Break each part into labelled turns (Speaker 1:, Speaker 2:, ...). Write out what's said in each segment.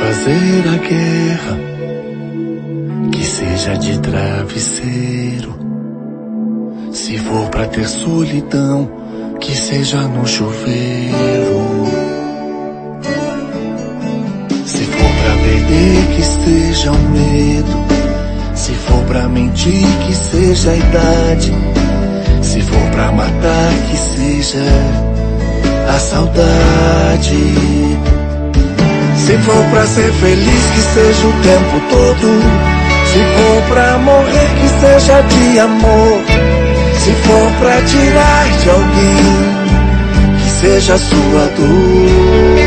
Speaker 1: fazer a guerra, que seja de travesseiro. Se for pra ter solidão, que seja no chuveiro. Se for pra perder, que seja o medo. Se for pra mentir, que seja a idade. Se for pra matar, que seja a saudade. Se for pra ser feliz, que seja o tempo todo. Se for pra morrer, que seja de amor. Se for pra tirar de alguém, que seja a sua dor.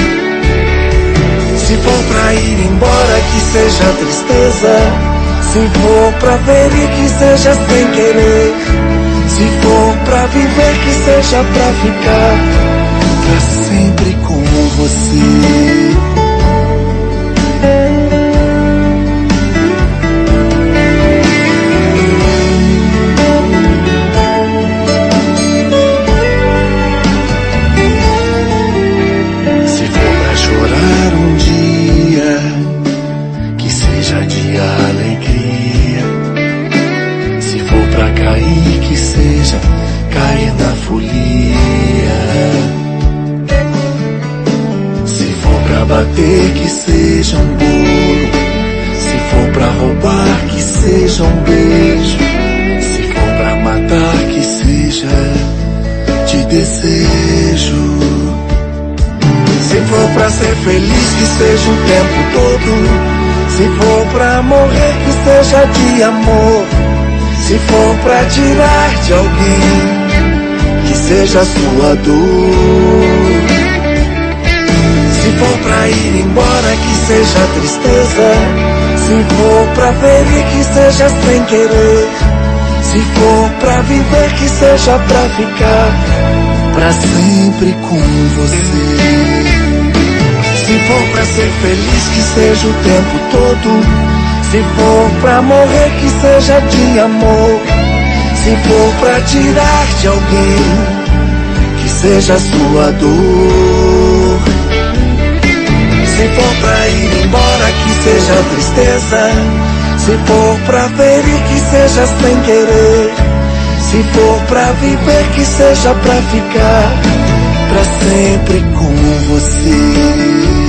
Speaker 1: Se for pra ir embora, que seja tristeza. Se for pra ferir, que seja sem querer. Se for pra viver, que seja pra ficar pra sempre com você. Se for pra chorar um dia, que seja de alegria. Se for pra cair, que seja cair na folia. Se for pra bater, que seja um bolo. Se for pra roubar, que seja um beijo. Se for pra matar, que seja de desejo. Se for pra ser feliz, que seja o tempo todo. Se for pra morrer, que seja de amor. Se for pra tirar de alguém, que seja a sua dor. Se for pra ir embora, que seja tristeza. Se for pra ferir, que seja sem querer. Se for pra viver, que seja pra ficar pra sempre com você. Se for pra ser feliz, que seja o tempo todo. Se for pra morrer, que seja de amor. Se for pra tirar de alguém, que seja a sua dor. Se for pra ir embora, que seja tristeza. Se for pra ferir, que seja sem querer. Se for pra viver, que seja pra ficar pra sempre com você.